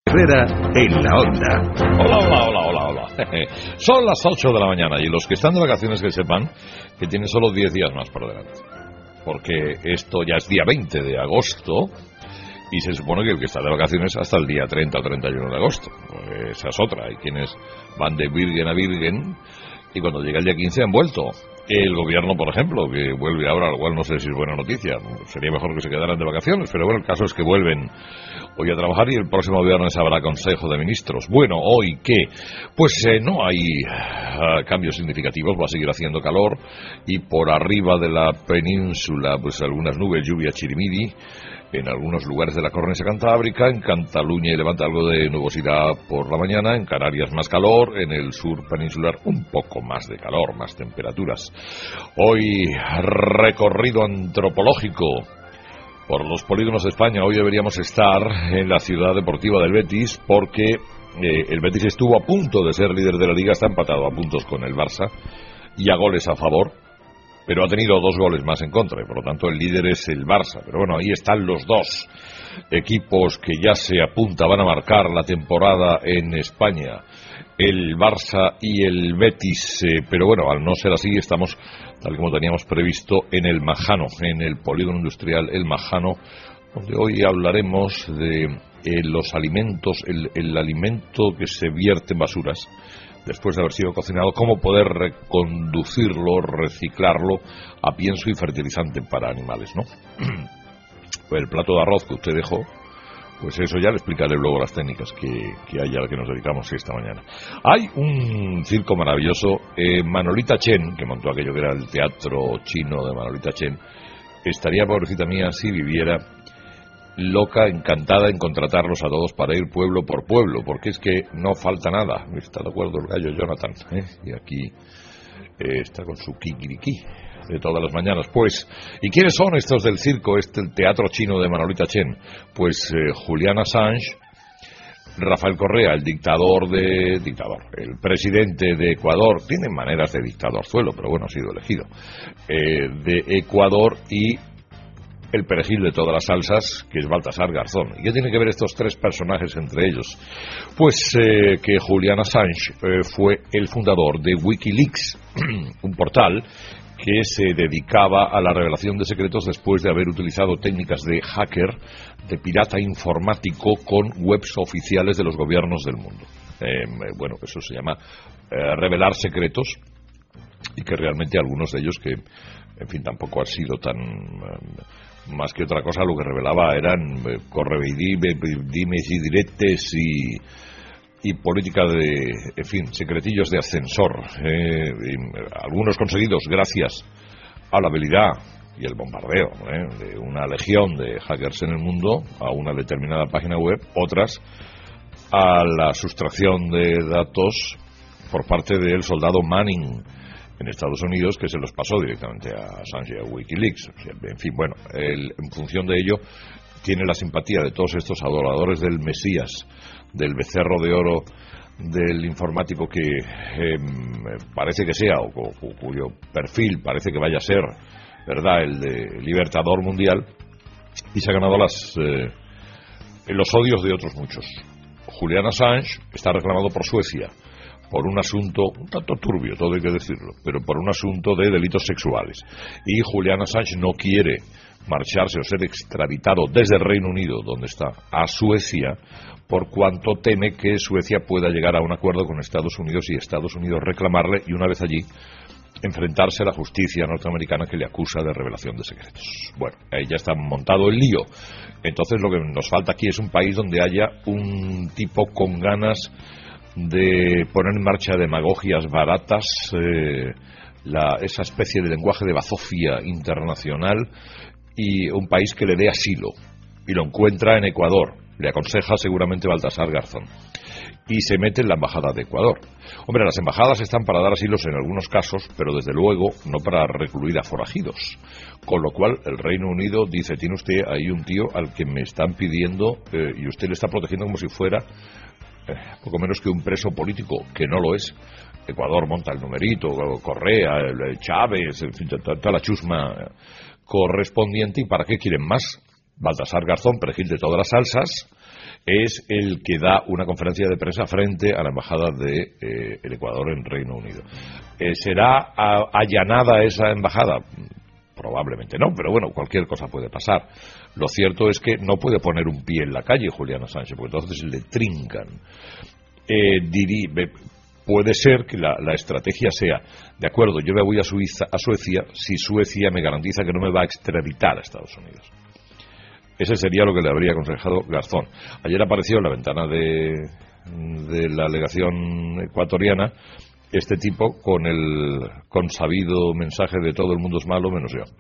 Herrera en la Onda. Hola. Son las 8 de la mañana y los que están de vacaciones que sepan que tienen solo 10 días más por delante. Porque esto ya es día 20 de agosto y se supone que el que está de vacaciones hasta el día 30 o 31 de agosto. Pues esa es otra. Hay quienes van de virgen a virgen y cuando llega el día 15 han vuelto. El gobierno, por ejemplo, que vuelve ahora, lo cual no sé si es buena noticia. Sería mejor que se quedaran de vacaciones, pero bueno, el caso es que vuelven hoy a trabajar y el próximo viernes habrá Consejo de Ministros. Bueno, ¿hoy qué? Pues no hay cambios significativos, va a seguir haciendo calor y por arriba de la península, pues algunas nubes, lluvia chirimiri. En algunos lugares de la cornisa cantábrica, en Cataluña y Levante algo de nubosidad por la mañana, en Canarias más calor, en el sur peninsular un poco más de calor, más temperaturas. Hoy recorrido antropológico por los polígonos de España. Hoy deberíamos estar en la ciudad deportiva del Betis porque el Betis estuvo a punto de ser líder de la Liga, está empatado a puntos con el Barça y a goles a favor. Pero ha tenido 2 goles más en contra y por lo tanto el líder es el Barça. Pero bueno, ahí están los dos equipos que ya se van a marcar la temporada en España, el Barça y el Betis. Pero bueno, al no ser así, estamos, tal como teníamos previsto, en el Majano, en el polígono industrial El Majano, donde hoy hablaremos de los alimentos, el alimento que se vierte en basuras después de haber sido cocinado, cómo poder reconducirlo, reciclarlo a pienso y fertilizante para animales, ¿no? Pues el plato de arroz que usted dejó, pues eso ya le explicaré luego las técnicas que hay a las que nos dedicamos esta mañana. Hay un circo maravilloso, Manolita Chen, que montó aquello que era el teatro chino de Manolita Chen, estaría, pobrecita mía, si viviera, loca, encantada en contratarlos a todos para ir pueblo por pueblo, porque es que no falta nada. Está de acuerdo el gallo Jonathan, y aquí está con su kikiriki de todas las mañanas. Pues, ¿y quiénes son estos del circo, el teatro chino de Manolita Chen? Pues Julian Assange, Rafael Correa, el el presidente de Ecuador, tiene maneras de dictadorzuelo, pero bueno, ha sido elegido, de Ecuador, y el perejil de todas las salsas, que es Baltasar Garzón. ¿Y qué tiene que ver estos 3 personajes entre ellos? Pues que Julian Assange fue el fundador de Wikileaks, un portal que se dedicaba a la revelación de secretos después de haber utilizado técnicas de hacker, de pirata informático, con webs oficiales de los gobiernos del mundo. Bueno, eso se llama revelar secretos, y que realmente algunos de ellos, que en fin tampoco han sido tan más que otra cosa, lo que revelaba eran dimes y diretes y política de, en fin, secretillos de ascensor, algunos conseguidos gracias a la habilidad y el bombardeo de una legión de hackers en el mundo a una determinada página web, otras a la sustracción de datos por parte del soldado Manning en Estados Unidos, que se los pasó directamente a Assange y a Wikileaks. En fin, bueno, en función de ello tiene la simpatía de todos estos adoradores del Mesías, del becerro de oro, del informático que parece que sea, o cuyo perfil parece que vaya a ser, ¿verdad?, el de libertador mundial, y se ha ganado los odios de otros muchos. Julian Assange está reclamado por Suecia por un asunto un tanto turbio, todo hay que decirlo, pero por un asunto de delitos sexuales. Y Julian Assange no quiere marcharse o ser extraditado desde el Reino Unido, donde está, a Suecia, por cuanto teme que Suecia pueda llegar a un acuerdo con Estados Unidos y Estados Unidos reclamarle, y una vez allí enfrentarse a la justicia norteamericana que le acusa de revelación de secretos. Bueno, ahí ya está montado el lío. Entonces lo que nos falta aquí es un país donde haya un tipo con ganas de poner en marcha demagogias baratas, esa especie de lenguaje de bazofia internacional, y un país que le dé asilo, y lo encuentra en Ecuador. Le aconseja seguramente Baltasar Garzón, y se mete en la embajada de Ecuador. Hombre, las embajadas están para dar asilos en algunos casos, pero desde luego no para recluir a forajidos, con lo cual el Reino Unido dice: tiene usted ahí un tío al que me están pidiendo, y usted le está protegiendo como si fuera poco menos que un preso político, que no lo es. Ecuador monta el numerito, Correa, Chávez, en fin, toda la chusma correspondiente. ¿Y para qué quieren más? Baltasar Garzón, perejil de todas las salsas, es el que da una conferencia de prensa frente a la embajada de el Ecuador en Reino Unido. ¿Será allanada esa embajada? Probablemente no, pero bueno, cualquier cosa puede pasar. Lo cierto es que no puede poner un pie en la calle Julián Assange, porque entonces le trincan. Puede ser que la estrategia sea, de acuerdo, yo me voy a Suecia si Suecia me garantiza que no me va a extraditar a Estados Unidos. Ese sería lo que le habría aconsejado Garzón. Ayer apareció en la ventana de la delegación ecuatoriana este tipo con el consabido mensaje de todo el mundo es malo menos yo.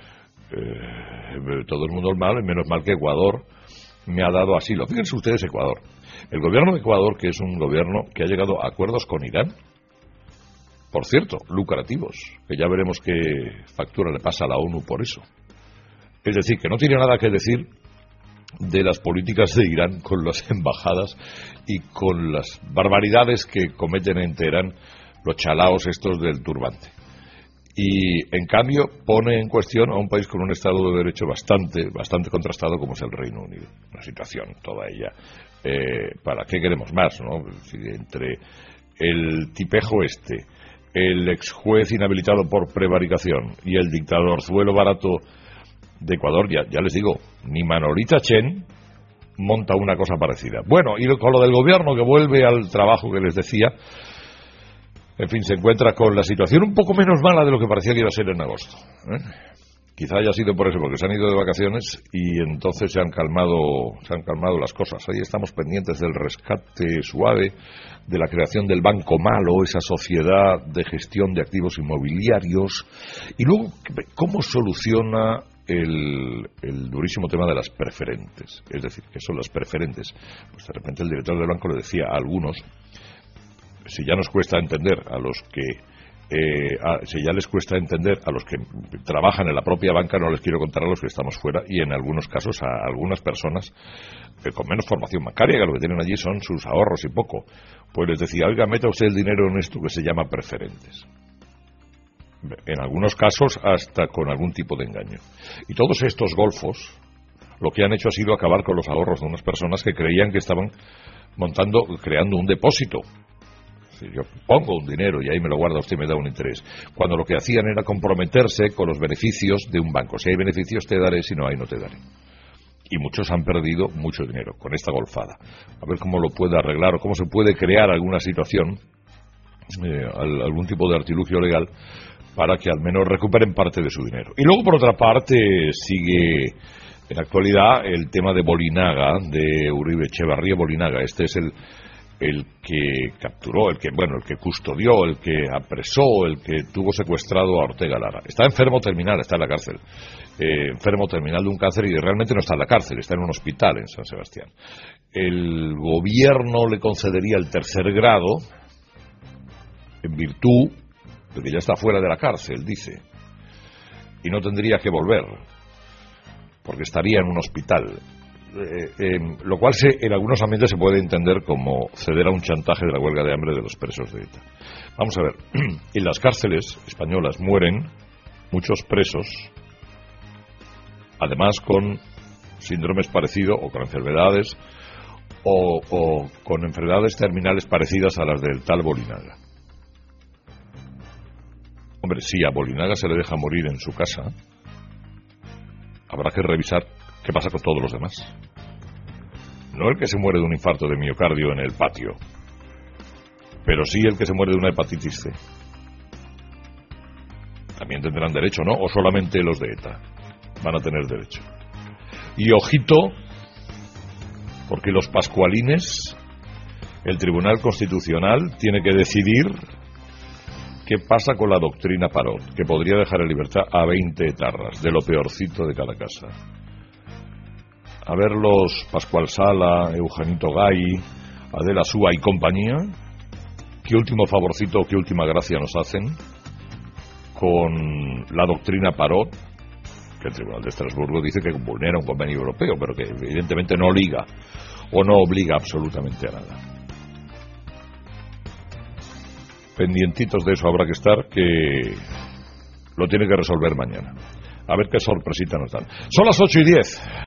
Todo el mundo es malo y menos mal que Ecuador me ha dado asilo. Fíjense ustedes, Ecuador. El gobierno de Ecuador, que es un gobierno que ha llegado a acuerdos con Irán, por cierto, lucrativos, que ya veremos qué factura le pasa a la ONU por eso. Es decir, que no tiene nada que decir de las políticas de Irán con las embajadas y con las barbaridades que cometen en Teherán los chalaos estos del turbante. Y en cambio pone en cuestión a un país con un Estado de Derecho bastante contrastado como es el Reino Unido. Una situación toda ella. ¿Para qué queremos más, no? Si entre el tipejo el ex juez inhabilitado por prevaricación y el dictadorzuelo barato de Ecuador, ya les digo, ni Manolita Chen monta una cosa parecida. Bueno, y con lo del gobierno, que vuelve al trabajo que les decía, en fin, se encuentra con la situación un poco menos mala de lo que parecía que iba a ser en agosto. Quizá haya sido por eso, porque se han ido de vacaciones y entonces se han calmado las cosas. Ahí estamos pendientes del rescate suave, de la creación del Banco Malo, esa sociedad de gestión de activos inmobiliarios, y luego cómo soluciona el durísimo tema de las preferentes. Es decir, ¿qué son las preferentes? Pues de repente el director del banco le decía a algunos, si ya nos cuesta entender a los que si ya les cuesta entender a los que trabajan en la propia banca, no les quiero contar a los que estamos fuera, y en algunos casos a algunas personas con menos formación bancaria, que lo que tienen allí son sus ahorros y poco. Pues les decía, oiga, meta usted el dinero en esto que se llama preferentes. En algunos casos hasta con algún tipo de engaño. Y todos estos golfos lo que han hecho ha sido acabar con los ahorros de unas personas que creían que estaban creando un depósito. Yo pongo un dinero y ahí me lo guarda usted y me da un interés, cuando lo que hacían era comprometerse con los beneficios de un banco. Si hay beneficios te daré, si no hay no te daré. Y muchos han perdido mucho dinero con esta golfada. A ver cómo lo puede arreglar o cómo se puede crear alguna situación, algún tipo de artilugio legal para que al menos recuperen parte de su dinero. Y luego, por otra parte, sigue en actualidad el tema de Bolinaga, de Uribe Echevarría Bolinaga. Este es el que capturó, el que custodió, el que apresó, el que tuvo secuestrado a Ortega Lara. Está enfermo terminal, está en la cárcel. Enfermo terminal de un cáncer y realmente no está en la cárcel, está en un hospital en San Sebastián. El gobierno le concedería el tercer grado en virtud de que ya está fuera de la cárcel, dice, y no tendría que volver porque estaría en un hospital. Lo cual en algunos ambientes se puede entender como ceder a un chantaje de la huelga de hambre de los presos de ETA. Vamos a ver, en las cárceles españolas mueren muchos presos, además con síndromes parecidos o con enfermedades o con enfermedades terminales parecidas a las del tal Bolinaga. Hombre, si a Bolinaga se le deja morir en su casa, habrá que revisar qué pasa con todos los demás. No el que se muere de un infarto de miocardio en el patio, pero sí el que se muere de una hepatitis C. También tendrán derecho, ¿no? O solamente los de ETA van a tener derecho. Y ojito, porque los pascualines, el Tribunal Constitucional tiene que decidir qué pasa con la doctrina Parot, que podría dejar en libertad a 20 etarras, de lo peorcito de cada casa. A ver los Pascual Sala, Eugenito Gay, Adela Súa y compañía, qué último favorcito, qué última gracia nos hacen con la doctrina Parot, que el Tribunal de Estrasburgo dice que vulnera un convenio europeo, pero que evidentemente no liga o no obliga absolutamente a nada. Pendientitos de eso habrá que estar, que lo tiene que resolver mañana. A ver qué sorpresita nos dan. Son las 8:10.